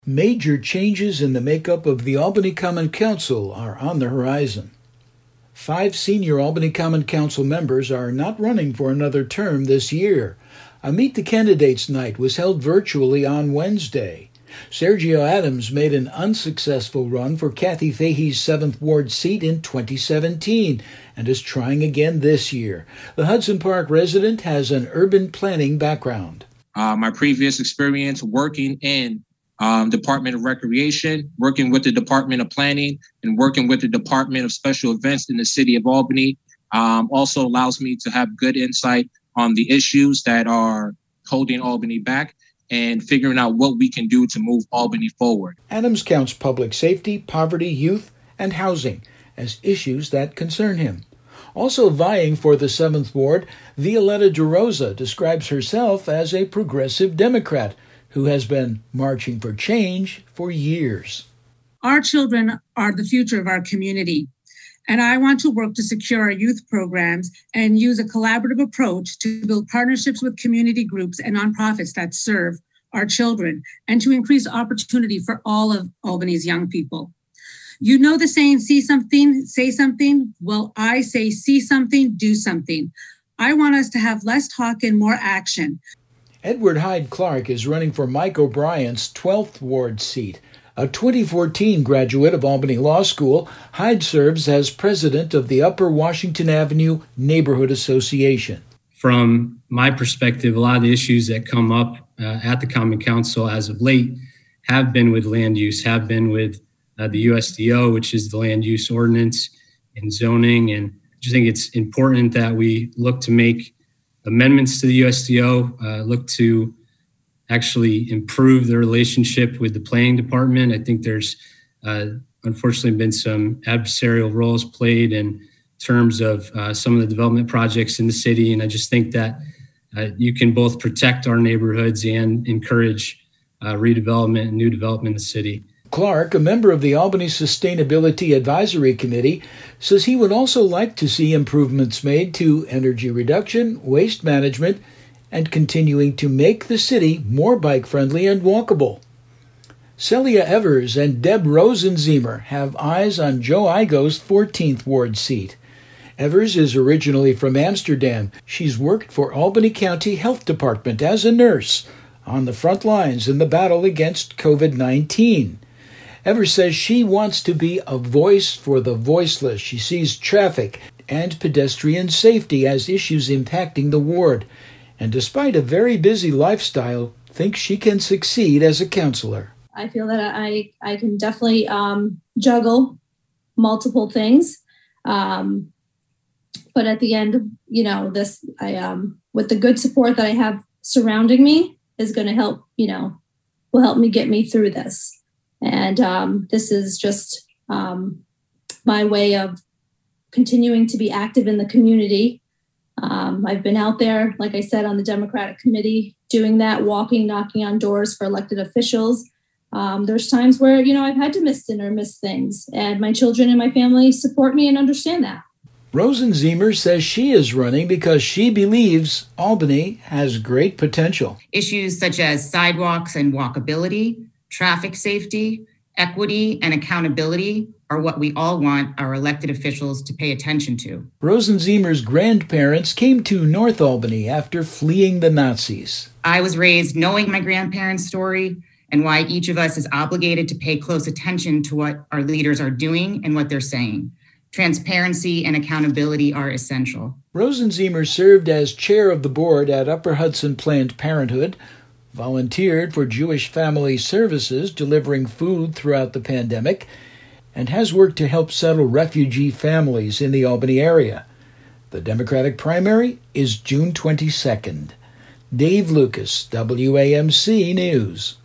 Major changes in the makeup of the Albany Common Council are on the horizon. 5 senior Albany Common Council members are not running for another term this year. A Meet the Candidates night was held virtually on Wednesday. Sergio Adams made an unsuccessful run for Kathy Fahey's 7th Ward seat in 2017 and is trying again this year. The Hudson Park resident has an urban planning background. My previous experience working in Department of Recreation, working with the Department of Planning, and working with the Department of Special Events in the city of Albany also allows me to have good insight on the issues that are holding Albany back and figuring out what we can do to move Albany forward. Adams counts public safety, poverty, youth, and housing as issues that concern him. Also vying for the 7th Ward, Violetta DeRosa describes herself as a progressive Democrat who has been marching for change for years. Our children are the future of our community, and I want to work to secure our youth programs and use a collaborative approach to build partnerships with community groups and nonprofits that serve our children and to increase opportunity for all of Albany's young people. You know the saying, see something, say something? Well, I say see something, do something. I want us to have less talk and more action. Edward Hyde Clark is running for Mike O'Brien's 12th Ward seat. A 2014 graduate of Albany Law School, Hyde serves as president of the Upper Washington Avenue Neighborhood Association. From my perspective, a lot of the issues that come up at the Common Council as of late have been with land use, have been with the USDO, which is the land use ordinance and zoning. And I just think it's important that we look to make amendments to the USDO, look to actually improve the relationship with the planning department. I think there's unfortunately been some adversarial roles played in terms of some of the development projects in the city. And I just think that you can both protect our neighborhoods and encourage redevelopment and new development in the city. Clark, a member of the Albany Sustainability Advisory Committee, says he would also like to see improvements made to energy reduction, waste management, and continuing to make the city more bike-friendly and walkable. Celia Evers and Deb Rosenziemer have eyes on Joe Igo's 14th Ward seat. Evers is originally from Amsterdam. She's worked for Albany County Health Department as a nurse on the front lines in the battle against COVID-19. Evers says she wants to be a voice for the voiceless. She sees traffic and pedestrian safety as issues impacting the ward, and despite a very busy lifestyle, thinks she can succeed as a counselor. I feel that I can definitely juggle multiple things, but at the end, with the good support that I have surrounding me is going to help. Will help me get me through this. And this is just my way of continuing to be active in the community. I've been out there, like I said, on the Democratic Committee, doing that, walking, knocking on doors for elected officials. There's times where, I've had to miss dinner, miss things, and my children and my family support me and understand that. Rosenziemer says she is running because she believes Albany has great potential. Issues such as sidewalks and walkability, traffic safety, equity, and accountability are what we all want our elected officials to pay attention to. Rosenziemer's grandparents came to North Albany after fleeing the Nazis. I was raised knowing my grandparents' story and why each of us is obligated to pay close attention to what our leaders are doing and what they're saying. Transparency and accountability are essential. Rosenziemer served as chair of the board at Upper Hudson Planned Parenthood, volunteered for Jewish Family Services delivering food throughout the pandemic, and has worked to help settle refugee families in the Albany area. The Democratic primary is June 22nd. Dave Lucas, WAMC News.